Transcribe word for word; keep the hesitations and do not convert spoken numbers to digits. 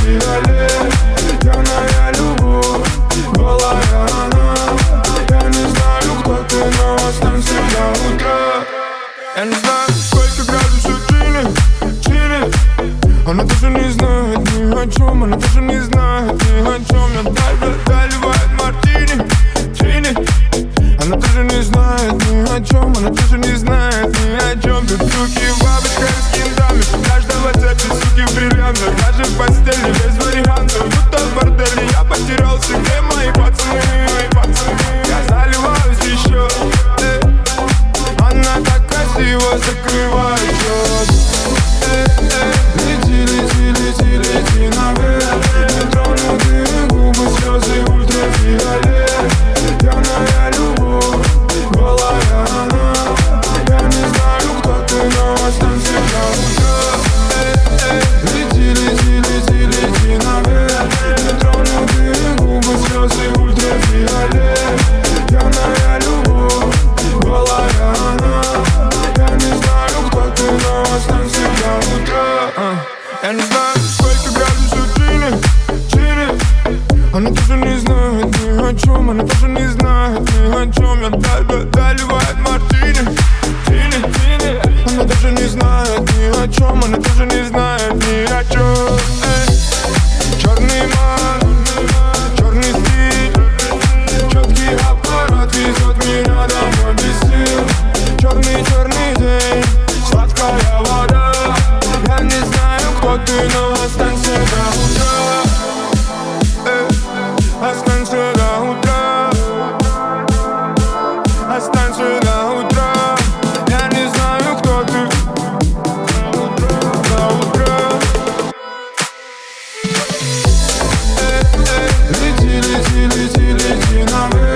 ультрафиолет. Пьяная любовь, голая она. Я не знаю, кто ты, но останься до утра. Я не знаю, сколько градусов чили, чили. Она тоже не знает ни о чем, она тоже не знает ни о чем. Я даже доливает мартини, чили. Она тоже не знает ни о чем, она тоже не знает ни о чем. Тут суки в бабочках с кинтами, каждого цепи, суки в бриллиантах. Даже в постели без вариантов, будто в борделе я потерялся. Где мои пацаны, мои пацаны? Я заливаюсь еще, э. Она так красиво закрывает счет. Лети, лети, лети, лети наверх. Нетронутые губы, слезы, ультрафиолет. Пьяная любовь, голая она. Я не знаю, кто ты, но останься до утра. Лети, лети, лети, лети наверх. Нетронутые губы, слезы, ультрафиолет. Пьяная любовь, голая она. Я не знаю, кто ты, но останься до утра. Я не знаю, сколько градусов чили, чили. Она тоже не знает ни о чем, она тоже не знает ни о чем. Я даже доливает мартини, чили, чили. Она даже не знает ни о чем, она тоже не знает ни о чем. Черный ман, черный стиль, четкий аппарат везет меня домой без сил. Черный, черный день, сладкая вода. Я не знаю, кто ты, но останься до утра. э, Останься до утра. Останься до утра. Я не знаю, кто ты. До утра. э, э, Лети, лети, лети, лети наверх.